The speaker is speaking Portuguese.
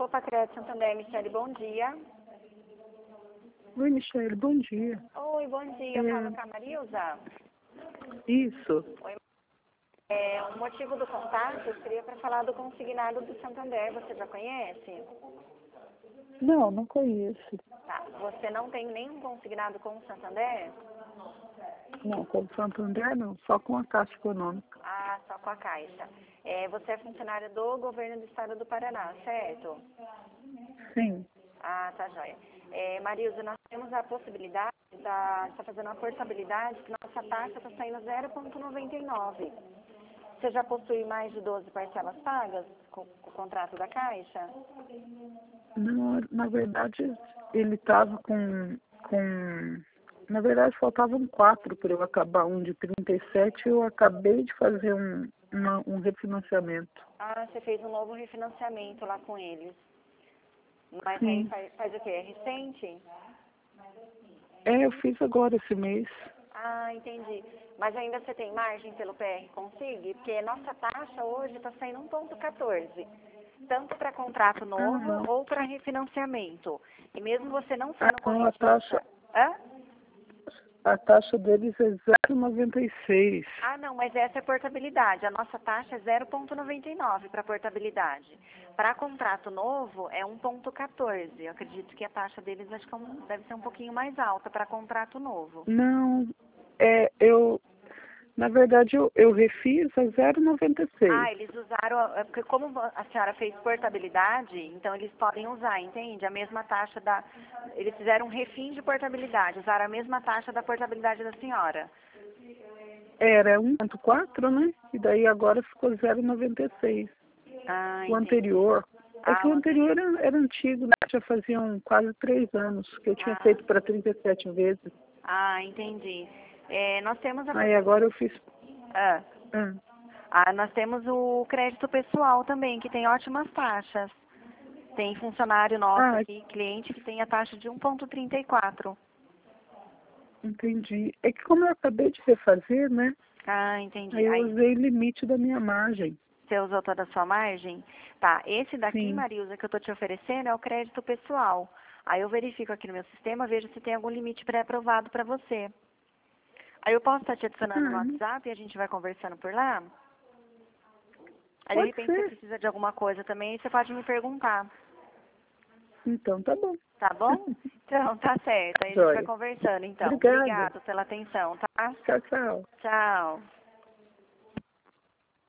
Copacred Santander, Michele, bom dia. Oi, Michele, bom dia. Oi, bom dia. Eu falo com a Marilza. Isso. Oi. O motivo do contato seria para falar do consignado do Santander. Você já conhece? Não, não conheço. Tá. Você não tem nenhum consignado com o Santander? Não, com o Santander não, só com a Caixa Econômica. Ah, só com a Caixa. Você é funcionária do governo do estado do Paraná, certo? Sim. Ah, tá joia. Marilza, nós temos a possibilidade está fazendo uma portabilidade que nossa taxa está saindo 0,99. Você já possui mais de 12 parcelas pagas com o contrato da Caixa? Não, na verdade, ele estava Na verdade, faltavam 4 para eu acabar, um de 37, eu acabei de fazer um refinanciamento. Ah, você fez um novo refinanciamento lá com eles. Mas Sim. aí faz o quê? É recente? Eu fiz agora esse mês. Ah, entendi. Mas ainda você tem margem pelo PR Consigne? Porque nossa taxa hoje está saindo 1,14. Tanto para contrato novo Não. ou para refinanciamento. E mesmo você não sendo Não, correntista... Hã? a taxa deles é 0,96. Ah, não, mas essa é portabilidade. A nossa taxa é 0,99 para portabilidade. Para contrato novo é 1,14. Eu acredito que a taxa deles acho que deve ser um pouquinho mais alta para contrato novo. Não, na verdade, eu refiz a 0,96. Ah, eles usaram, porque como a senhora fez portabilidade, então eles podem usar, entende? A mesma taxa eles fizeram um refim de portabilidade, usaram a mesma taxa da portabilidade da senhora. Era 1,4, né? E daí agora ficou 0,96. Ah, O entendi. anterior. É que o Ah, anterior era antigo, né? Já faziam quase 3 anos que eu tinha feito para 37 vezes. entendi. Nós temos Aí agora eu fiz. nós temos o crédito pessoal também, que tem ótimas taxas. Tem funcionário nosso aqui, cliente, que tem a taxa de 1,34. Entendi. É que como eu acabei de refazer, né? Ah, entendi. Aí eu usei o limite da minha margem. Você usou toda a sua margem? Tá, esse daqui, Sim. Marilza, que eu tô te oferecendo é o crédito pessoal. Aí eu verifico aqui no meu sistema, vejo se tem algum limite pré-aprovado para você. Aí eu posso estar te adicionando no WhatsApp e a gente vai conversando por lá? Aí de repente você precisa de alguma coisa também, você pode me perguntar. Então tá bom. Tá bom? Então, tá certo. Aí a gente vai conversando, então. Obrigada. Obrigada pela atenção, tá? Tchau, tchau. Tchau.